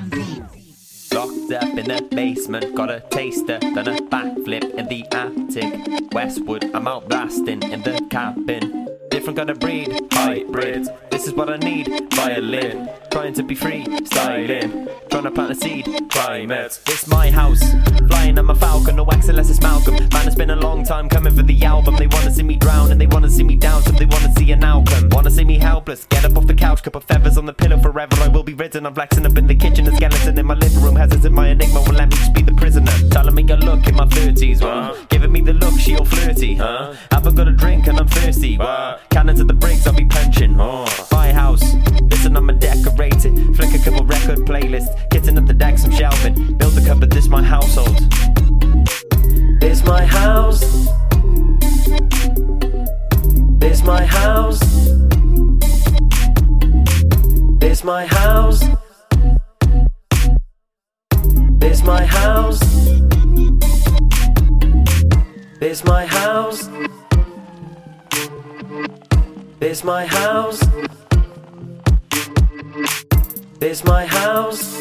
Locked up in the basement, got a taster, done a backflip in the attic. Westwood, I'm out blasting in the cabin. Different kind of breed, hybrids. This is what I need, violin. Trying to be free, styling. Trying to plant a seed, climate. It's my house, flying on my falcon. No excellence, it's Malcolm. Man, it's been a long time coming for the album. They wanna see me drown and they wanna see me down. So they wanna see an outcome. Wanna see me helpless, get up off the couch. Couple feathers on the pillow forever. I will be ridden. I'm flexing up in the kitchen. A skeleton in my living room. Hesitant, my enigma will let me just be the prisoner. Telling me a look in my 30s, giving me the look, she all flirty, Haven't got a drink and I'm thirsty, Cannon to the brakes, I'll be punching, Buy a house, listen, I'm a decorated. Flick a couple record playlists, kitchen at the deck, some shelving. Build a cupboard, this my household. This my house. This my house. This my house. This my house. This my house. This my house. This my house.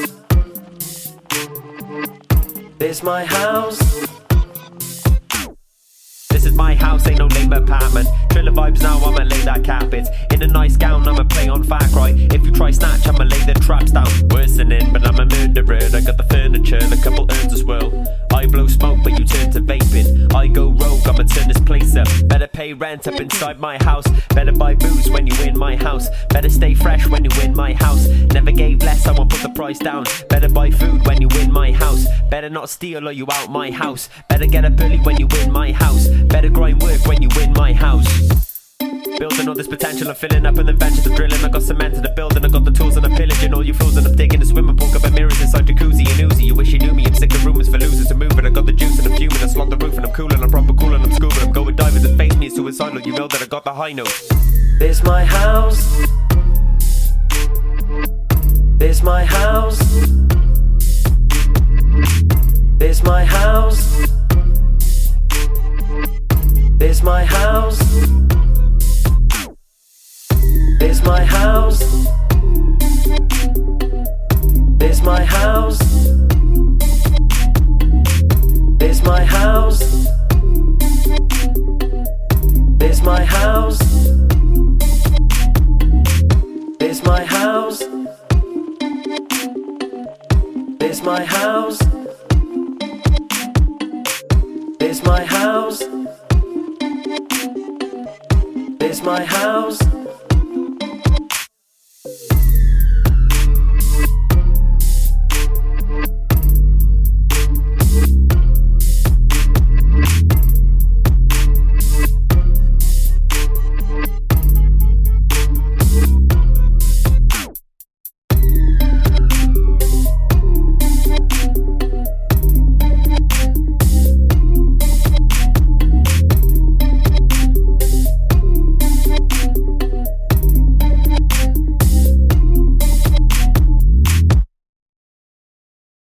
This my house. This is my house, ain't no lame apartment. Triller vibes now, I'ma lay that carpet. In a nice gown, I'ma play on Far Cry. If you try snatch, I'ma lay the traps down. Worsening, but I'm a murderer. I got the furniture, a couple urns as well. I blow smoke, but you turn to vaping. I go rogue, I'ma turn this place up. Better pay rent up inside my house. Better buy booze when you in my house. Better stay fresh when you in my house. Never gave less, I won't put the price down. Better buy food when you in my house. Better not steal or you out my house. Better get up early when you in my house. Better grind work when you in my house. Building all this potential, I'm filling up and then venture to drilling. I got cement in the building, I got the tools and I'm pillaging all you fools and I'm digging the swimming pool. Got mirrors inside jacuzzi and Uzi. You wish you knew me, I'm sick of rumors for losers to move it. I got the juice and I'm fuming, I slot the roof and I'm cool and I'm proper cool and I'm scuba. I'm going diving, the face me is suicidal, you know that I got the high note. This my house. This my house. This my house. This my house. This my house. This my house. This my house. This my house. This my house. This my house. This my house. This my house.